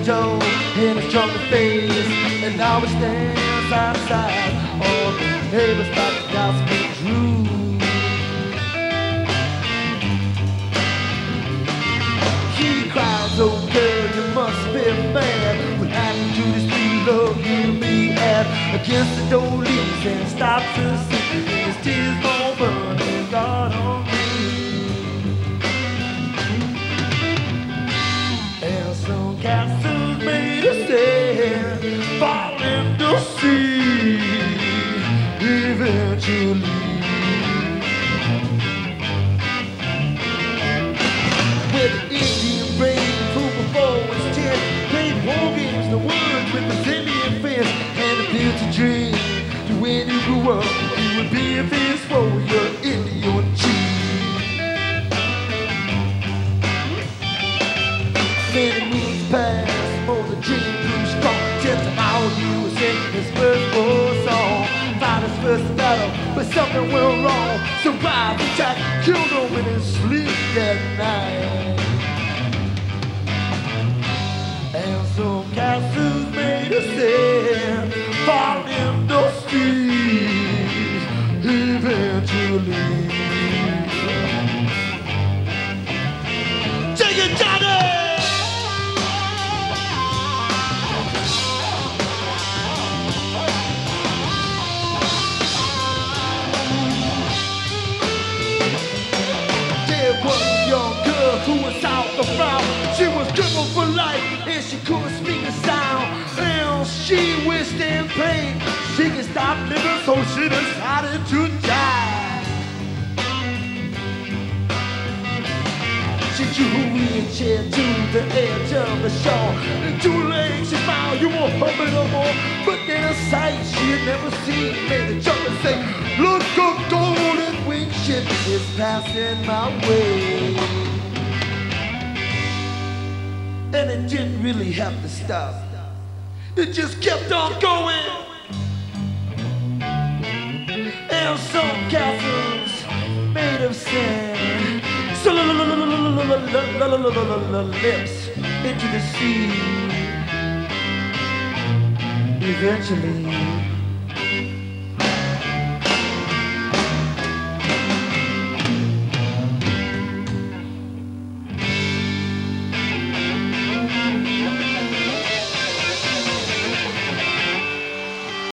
toe and a stronger face, and now it stands outside. All the neighbors start to gossip true. He cries, oh girl, you must be mad. What happened to this free love you and me had? Against the door leaves and stops to see. His tears won't burn his God on me. And some castles made of sand fall in the sea eventually. Where the Indian brave who before was 10 played war games, the woods with his Indian friends, and appeared to dream that when you grew up you would be a fierce warrior, Indian chief. Many moons passed, more the dream grew strong, till tomorrow you were singing his first war song. Fought his first battle, but something went wrong. Survived the attack, killed him in his sleep that night. And some castles made of sand fall in the sea eventually. Take it, Johnny! Who was out the frown. She was crippled for life and she couldn't speak a sound. And she wished in pain she could stop living, so she decided to die. She drew her wheelchair to the edge of the shore, and too late she found you won't hurt me no more. But then a sight she had never seen made her jump and say, look, a golden wing ship is passing my way. And it didn't really have to stop. It just kept on going. And some castles made of sand lips into the sea eventually.